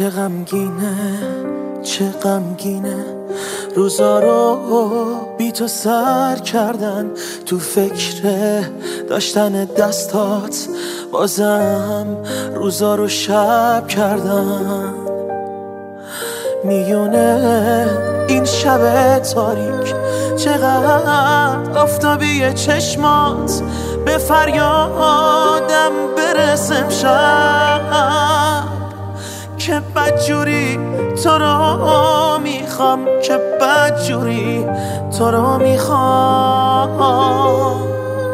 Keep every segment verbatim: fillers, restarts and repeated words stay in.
چه غمگینه چه غمگینه روزا رو بی تو سر کردن، تو فکر داشتن دستات بازم روزا رو شب کردن. میونه این شب تاریک چقدر آفتابی چشمات به فریادم برسم شب که بدجوری تو رو میخوام، که بدجوری تو رو میخوام.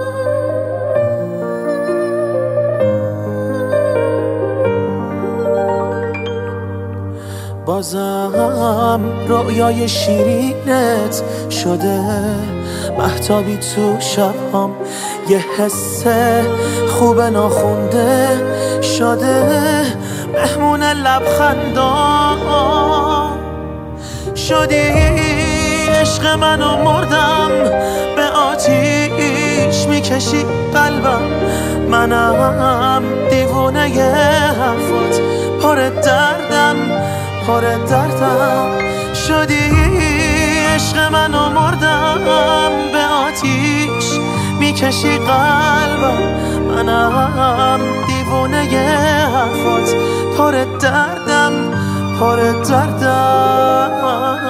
بازم رویای شیرینت شده مهتابی تو شبهام، یه حس خوب ناخونده شده مهمون لبخندام. شدی عشق منو مردم، به آتیش میکشی قلبم، منم دیوونه ی حرفات پر دردم پر دردم. شدی عشق منو مردم، به آتیش میکشی قلبم، منم دیوونه ی حرفات پر دردم پر دردم.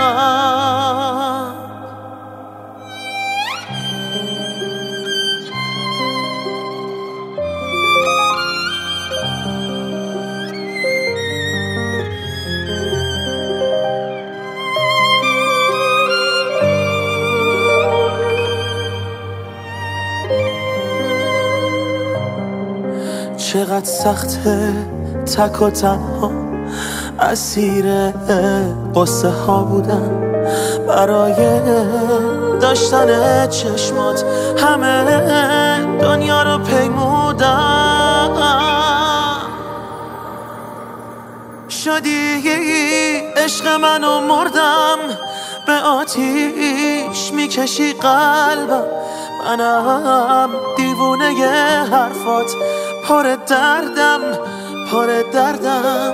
چقدر سخته تک و تنها، اسیر قصه ها بودم برای داشتن چشمات، همه دنیا رو پیمودم. شدی عشق منو مردم، به آتیش میکشی قلبم، منم دیوونه ی حرفات پر دردم پر دردم.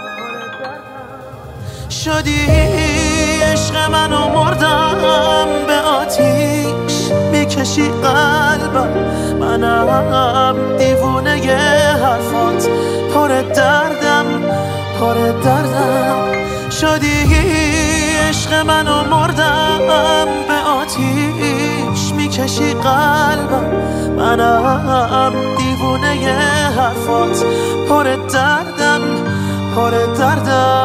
شدی عشق منو مردم، به آتیش میکشی قلبم، منم دیوونه ی حرفات پر دردم پر دردم. شدی عشق منو مردم، به آتیش میکشی قلبم، منم دیوونه ی حرفات پر دردم پر دردم.